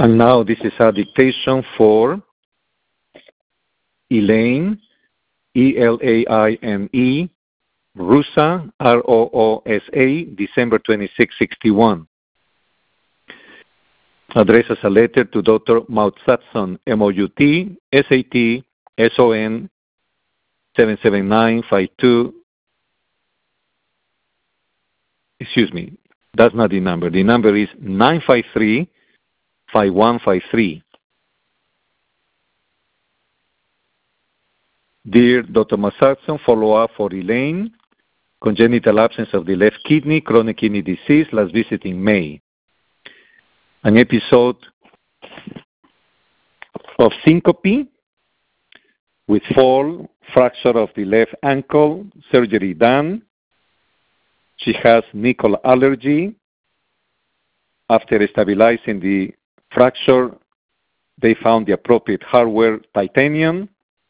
And now this is a dictation for Elaine, Elaine, Roosa, Roosa, December 26, 61. Address as a letter to Dr. Moutsatson, MOUT, SAT, SON, 77952. Excuse me, that's not the number. The number is 953-5153. Dear Dr. Moutsatson, follow-up for Elaine. Congenital absence of the left kidney, chronic kidney disease, last visit in May. An episode of syncope with fall, fracture of the left ankle, surgery done. She has nickel allergy. After stabilizing the fracture, they found the appropriate hardware, titanium.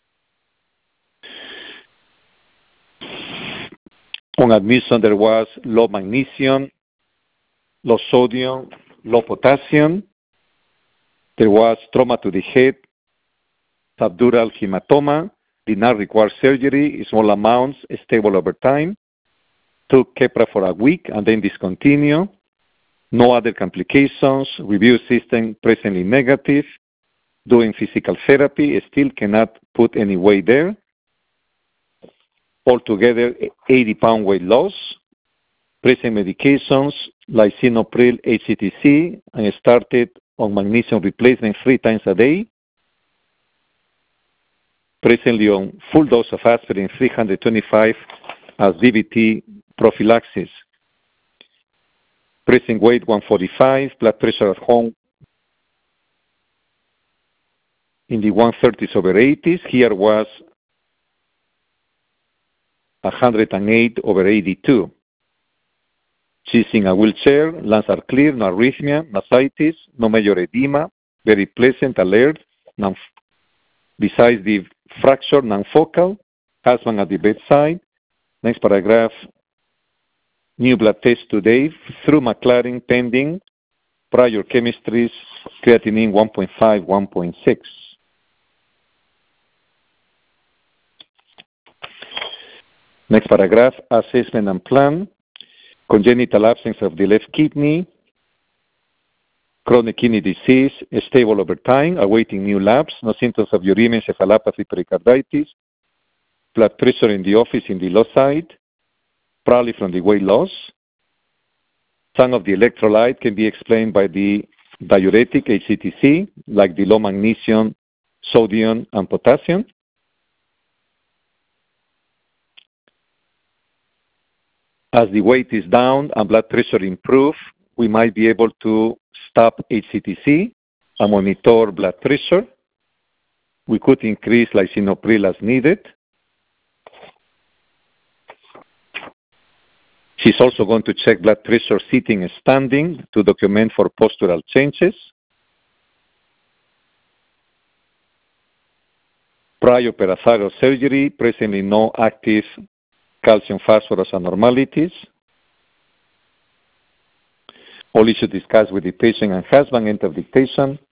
On admission, there was low magnesium, low sodium, low potassium. There was trauma to the head, subdural hematoma, did not require surgery, small amounts, stable over time. Took Keppra for a week and then discontinue. No other complications. Review system presently negative. Doing physical therapy, still cannot put any weight there. Altogether, 80-pound weight loss. Present medications, lisinopril, HCTC, and started on magnesium replacement 3 times a day. Presently on full dose of aspirin, 325 as DVT prophylaxis. Present weight 145, blood pressure at home in the 130s/80s. Here was 108/82. She's in a wheelchair, lungs are clear, no arrhythmia, no ascites, no major edema, very pleasant, alert, besides the fracture, non-focal, husband at the bedside. Next paragraph, new blood test today, through McLaren pending, prior chemistries, creatinine 1.5, 1.6. Next paragraph, assessment and plan. Congenital absence of the left kidney, chronic kidney disease, stable over time, awaiting new labs, no symptoms of uremia, encephalopathy, pericarditis, blood pressure in the office in the low side, probably from the weight loss. Some of the electrolyte can be explained by the diuretic HCTC, like the low magnesium, sodium, and potassium. As the weight is down and blood pressure improves, we might be able to stop HCTC and monitor blood pressure. We could increase lisinopril as needed. She's also going to check blood pressure sitting and standing to document for postural changes. Prior parathyroid surgery, presently no active calcium phosphorus abnormalities. All issues discussed with the patient and husband, end of dictation.